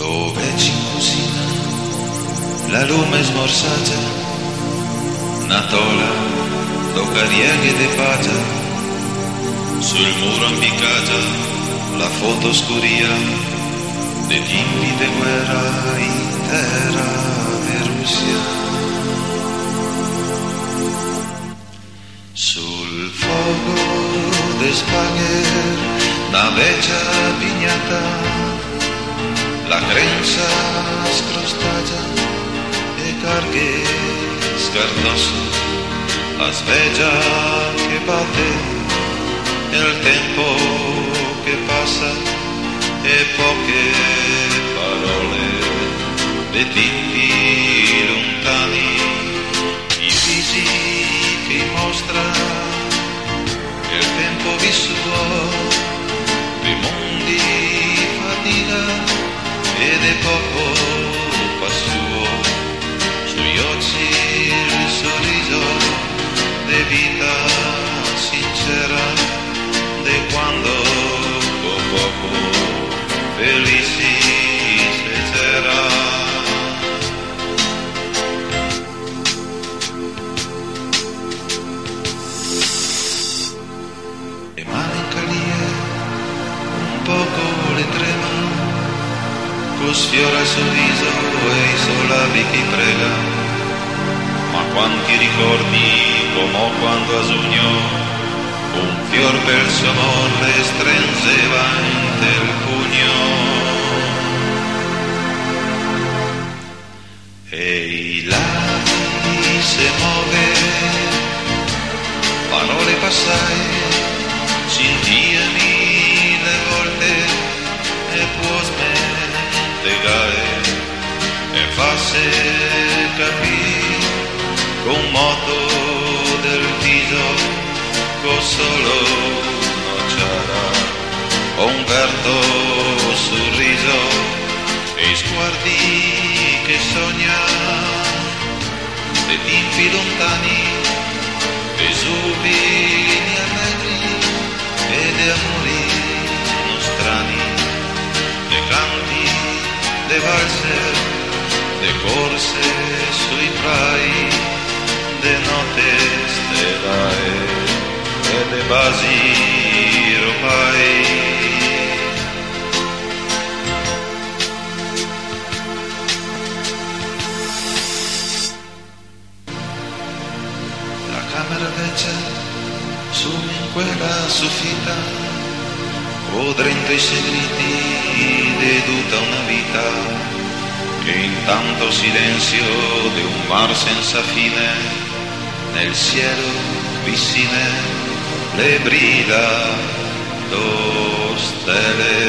Dove ci cucina la lume smorzata, una tola do carieghe de pata, sul muro ambiccata la foto scuria de timpi de guerra intera de Russia. Sul fuoco de spagher una vecchia pignata, la crenza scrostata e carghe scarnoso, la sveglia che batte e il tempo che passa e poche parole dei tempi lontani, i visi che mostra il tempo vissuto, dei mondi fatica ed è poco passuo, sugli occhi il sorriso de vita sincera, de quando poco felici c'era. E malinconie un poco le trema, sfiora il sorriso e i solari chi prega, ma quanti ricordi come quando a giugno un fior per suo amore stringeva il pugno e i labi se muove, parole passai, sentirmi le volte e può e farsi capire con moto del viso con solo nocciara un verto sorriso e sguardi che sogna dei tempi lontani, vesuvini allegri e di amori nostrani, dei canti de valser, de corse sui prai, de notte stellae e de basi ropai. La camera vecchia su in quella soffitta, podrendo i segreti di tutta una vita, che intanto silenzio di un mar senza fine, nel cielo vicine le brida do stelle.